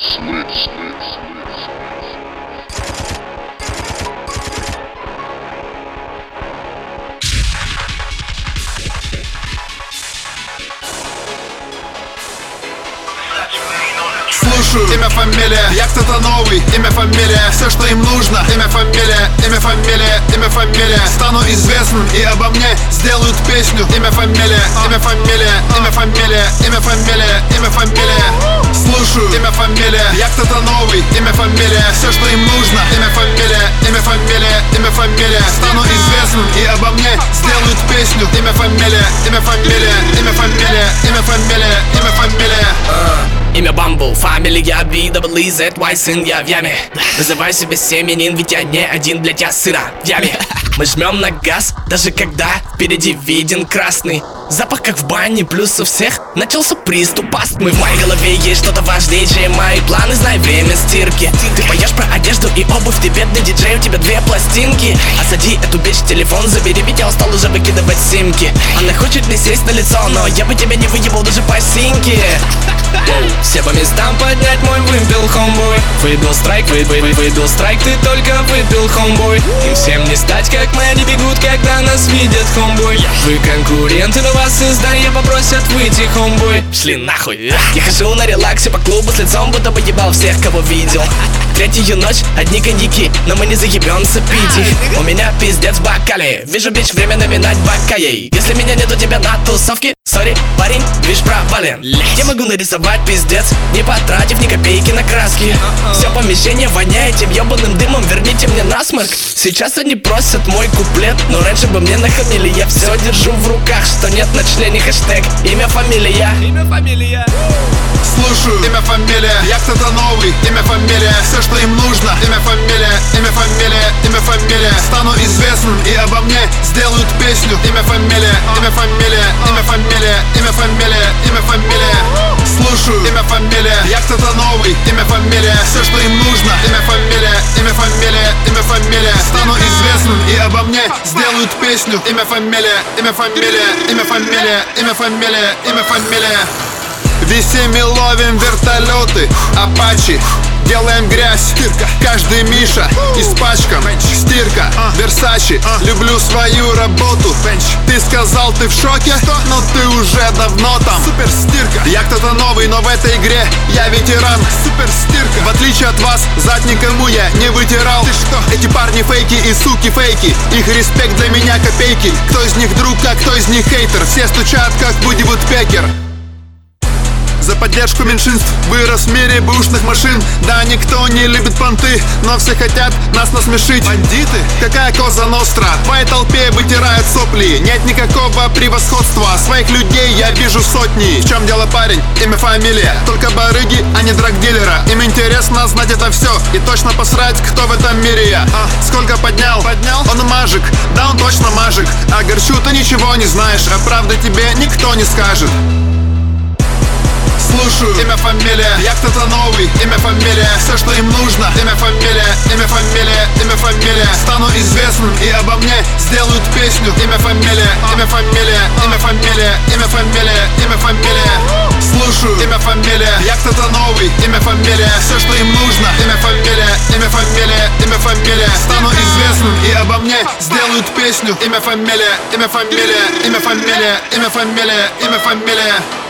Слушаю, имя, фамилия, я кто-то новый, имя, фамилия, все, что им нужно, имя, фамилия, имя, фамилия, имя, фамилия. Стану известным и обо мне сделают песню, имя, фамилия, имя, фамилия, имя, фамилия, имя, фамилия, имя, фамилия. Слушаю, имя, фамилия, я кто-то новый, имя, фамилия, все, что им нужно, имя, фамилия, имя, фамилия, имя, фамилия. Стану известным и обо мне сделают песню, имя, фамилия, имя, фамилия, имя, фамилия, имя, фамилия, имя, фамилия. Имя Бамбл, фамилия B-double-E-Z-Y, сын я в яме. Называй себя семенин, ведь я не один, блять, я сыра в яме. Мы жмем на газ, даже когда впереди виден красный. Запах как в бане, плюс у всех начался приступ астмы. В моей голове есть что-то важнее, чем мои планы, знай время стирки. Ты поешь про одежду и обувь, ты бедный диджей, у тебя 2 пластинки. Осади эту бич, телефон забери, ведь я устал уже выкидывать симки. Она хочет мне сесть на лицо, но я бы тебя не выебал даже по синьке. Все по местам поднять мой вымпел, хомбой. Выбил страйк, выбил страйк, ты только выпил, хомбой. Им всем не стать, как мы, они бегут, когда нас видят, хомбой. Вы конкуренты, но вас из здания попросят выйти, хомбой. Шли нахуй. Я хожу на релаксе по клубу с лицом, будто бы ебал всех, кого видел. Третью ночь, одни коньяки, но мы не заебемся пить их. У меня пиздец в бокале, вижу бич, время наминать бока ей. Если меня нет у тебя на тусовке, сори, парень, движ провален. Я могу нарисовать пиздец, не потратив ни копейки на краски. Все помещение воняет тем ебаным дымом, верните мне насморк. Сейчас они просят мой куплет, но раньше бы мне нахамили. Я все держу в руках, что нет на члене хэштег имя, фамилия. Имя, фамилия. Слушаю, имя, фамилия, я кто-то новый, имя, фамилия, все, что им нужно, имя, фамилия, имя, фамилия, имя, фамилия. Стану известным и обо мне сделают песню, имя, фамилия, имя, фамилия, имя, фамилия, имя, фамилия, имя, фамилия. Слушаю, имя, фамилия, я кто-то новый, имя, фамилия, все, что им нужно, имя, фамилия, имя, фамилия, имя, фамилия. Стану известным и обо мне сделают песню, имя, фамилия, имя, фамилия, имя, фамилия, имя, фамилия, имя, фамилия. Висим и ловим вертолеты, апачи, делаем грязь, каждый Миша испачкан, стирка, Версачи, люблю свою работу. Ты сказал, ты в шоке, но ты уже давно там. Супер стирка, я кто-то новый, но в этой игре я ветеран. Супер стирка, в отличие от вас, зад никому я не вытирал. Ты что? Эти парни фейки и суки фейки, их респект для меня копейки. Кто из них друг, а кто из них хейтер? Все стучат, как Буди Вудпекер. За поддержку меньшинств вырос в мире бэушных машин. Да, никто не любит понты, но все хотят нас насмешить. Бандиты? Какая коза ностра? Твоей толпе вытирают сопли. Нет никакого превосходства, своих людей я вижу сотни. В чем дело, парень? Имя, фамилия, только барыги, а не драгдилера. Им интересно знать это все и точно посрать, кто в этом мире я. Сколько поднял? Он мажик, да он точно мажик. А горчу ты ничего не знаешь, а правда тебе никто не скажет. Слушаю, имя, фамилия, я кто-то новый, имя, фамилия, все, что им нужно, имя, фамилия, имя, фамилия, имя, фамилия. Стану известным и обо мне сделают песню, имя, фамилия, имя, фамилия, имя, фамилия, имя, фамилия, имя, фамилия. Слушаю, имя, фамилия, я кто-то новый, имя, фамилия, все, что им нужно, имя, фамилия, имя, фамилия, имя, фамилия. Стану известным и обо мне сделают песню, имя, фамилия, имя, фамилия, имя, фамилия, имя, фамилия, имя, фамилия.